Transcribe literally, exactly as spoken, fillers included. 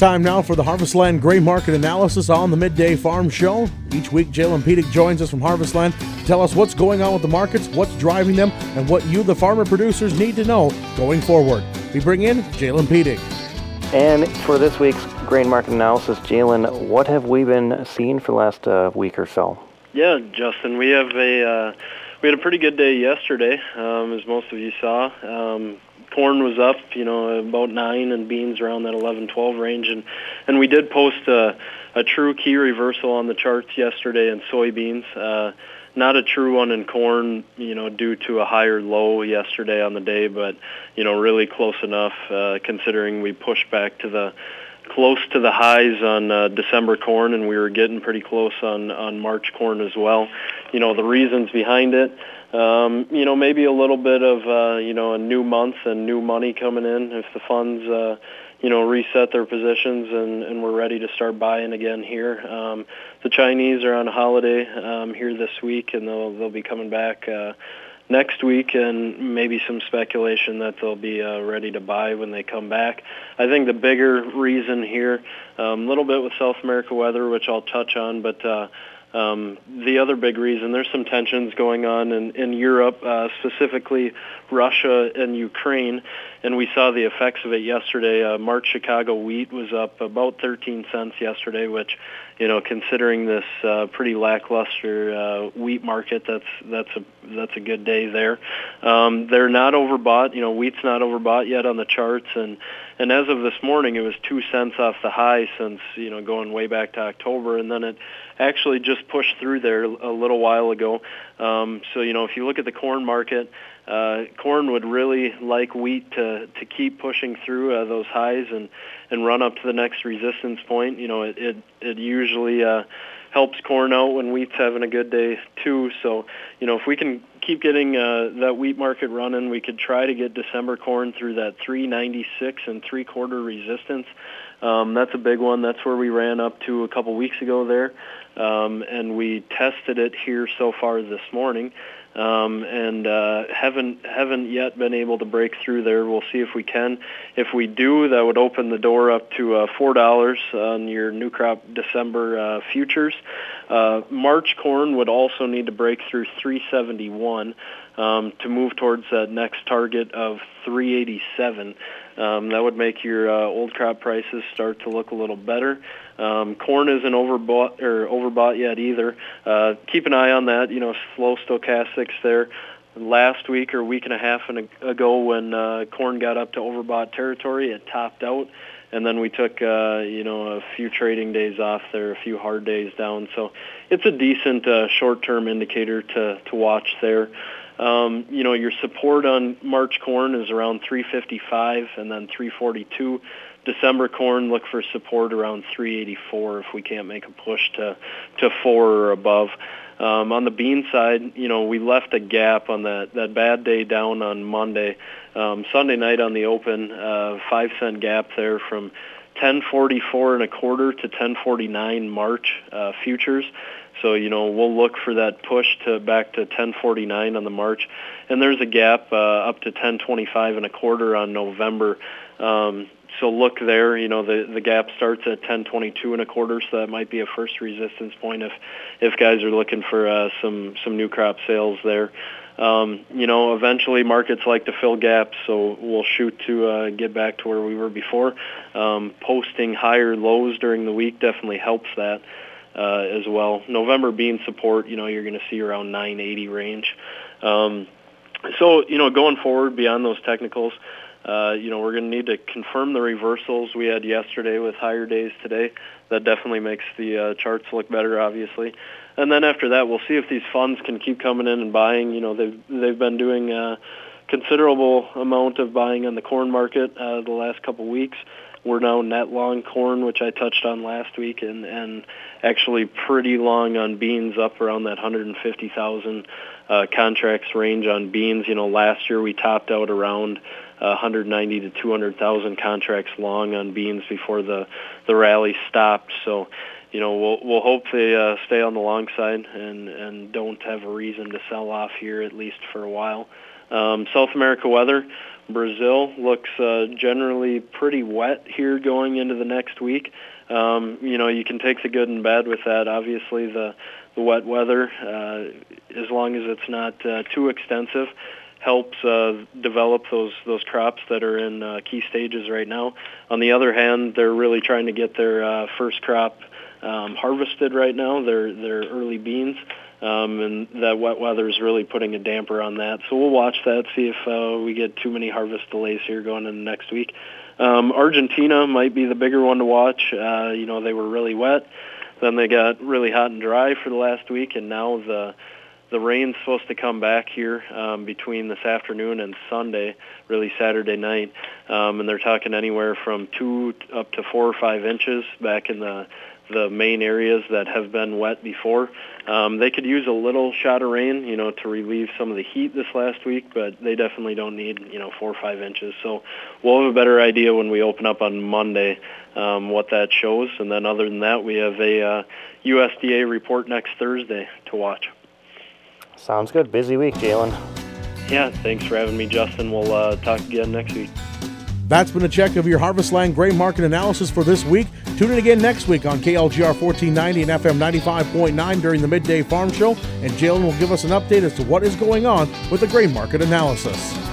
time now for the Harvestland Grain Market Analysis on the Midday Farm Show. Each week, Jalen Piedick joins us from Harvestland to tell us what's going on with the markets, what's driving them, and what you, the farmer producers, need to know going forward. We bring in Jalen Piedick. And for this week's Grain Market Analysis, Jalen, what have we been seeing for the last uh, week or so? Yeah, Justin, we have a uh, we had a pretty good day yesterday, um, as most of you saw. Um, corn was up, you know, about nine, and beans around that eleven, twelve range, and and we did post a, a true key reversal on the charts yesterday in soybeans. Uh, not a true one in corn, you know, due to a higher low yesterday on the day, but you know, really close enough uh, considering we pushed back to the close to the highs on uh, December corn, and we were getting pretty close on, on March corn as well. You know, the reasons behind it, um, you know, maybe a little bit of, uh, you know, a new month and new money coming in if the funds, uh, you know, reset their positions and, and we're ready to start buying again here. Um, the Chinese are on holiday um, here this week, and they'll, they'll be coming back uh, next week, and maybe some speculation that they'll be uh, ready to buy when they come back. I think the bigger reason here, a um, little bit with South America weather, which I'll touch on, but uh, um, the other big reason, there's some tensions going on in, in Europe, uh, specifically Russia and Ukraine, and we saw the effects of it yesterday. Uh, March Chicago wheat was up about thirteen cents yesterday, which, you know, considering this uh, pretty lackluster uh, wheat market, that's that's a that's a good day there. Um, they're not overbought. You know, wheat's not overbought yet on the charts, and and as of this morning, it was two cents off the high since, you know, going way back to October, and then it actually just pushed through there a little while ago. Um, so, you know, if you look at the corn market, uh, corn would really like wheat to to keep pushing through uh, those highs and and run up to the next resistance point. You know, it it, it usually uh, helps corn out when wheat's having a good day too. So, you know, if we can keep getting uh, that wheat market running, we could try to get December corn through that three ninety-six and three quarter resistance. Um, that's a big one. That's where we ran up to a couple weeks ago there, um, and we tested it here so far this morning. Um, and uh, haven't haven't yet been able to break through there. We'll see if we can. If we do, that would open the door up to uh, four dollars on your new crop December uh, futures. Uh, March corn would also need to break through three seventy-one um, to move towards that next target of three eighty-seven. Um, that would make your uh, old crop prices start to look a little better. Um, corn isn't overbought or overbought yet either. Uh, keep an eye on that. You know, slow stochastics there. Last week or week and a half ago, when uh, corn got up to overbought territory, it topped out, and then we took uh, you know a few trading days off there, a few hard days down. So it's a decent uh, short-term indicator to to watch there. Um, you know, your support on March corn is around three fifty-five and then three forty-two. December corn, look for support around three eighty-four if we can't make a push to, to four or above. Um, on the bean side, you know, we left a gap on that, that bad day down on Monday. Um, Sunday night on the open, uh, five cent gap there from ten forty-four and a quarter to ten forty-nine March uh, futures. So, you know, we'll look for that push to back to ten forty-nine on the March. And there's a gap uh, up to ten twenty-five and a quarter on November. Um, so look there, you know, the, the gap starts at ten twenty-two and a quarter, so that might be a first resistance point if, if guys are looking for uh, some, some new crop sales there. Um, you know, eventually markets like to fill gaps, so we'll shoot to uh, get back to where we were before. Um, posting higher lows during the week definitely helps that. Uh, as well. November bean support, you know, you're going to see around nine eighty range. Um, so, you know, going forward beyond those technicals, uh, you know, we're going to need to confirm the reversals we had yesterday with higher days today. That definitely makes the uh, charts look better, obviously. And then after that, we'll see if these funds can keep coming in and buying. You know, they've, they've been doing a considerable amount of buying on the corn market uh, the last couple weeks. We're now net long corn, which I touched on last week, and, and actually pretty long on beans, up around that one hundred fifty thousand uh, contracts range on beans. You know, last year we topped out around uh, one hundred ninety to two hundred thousand contracts long on beans before the, the rally stopped. So, you know, we'll we'll hope they uh, stay on the long side and, and don't have a reason to sell off here, at least for a while. Um, South America weather, Brazil looks uh, generally pretty wet here going into the next week. Um, you know, you can take the good and bad with that. Obviously, the the wet weather, uh, as long as it's not uh, too extensive, helps uh, develop those those crops that are in uh, key stages right now. On the other hand, they're really trying to get their uh, first crop um, harvested right now. Their their early beans. Um, and that wet weather is really putting a damper on that. So we'll watch that, see if uh, we get too many harvest delays here going into next week. Um, Argentina might be the bigger one to watch. Uh, you know, they were really wet. Then they got really hot and dry for the last week, and now the the rain's supposed to come back here um, between this afternoon and Sunday, really Saturday night. Um, and they're talking anywhere from two up to four or five inches back in the the main areas that have been wet before. Um, they could use a little shot of rain, you know, to relieve some of the heat this last week, but they definitely don't need, you know, four or five inches. So we'll have a better idea when we open up on Monday um, what that shows. And then other than that, we have a uh, U S D A report next Thursday to watch. Sounds good. Busy week, Jalen. Yeah, thanks for having me, Justin. We'll uh, talk again next week. That's been a check of your Harvestland grain market analysis for this week. Tune in again next week on K L G R fourteen ninety and F M ninety-five point nine during the Midday Farm Show, and Jalen will give us an update as to what is going on with the grain market analysis.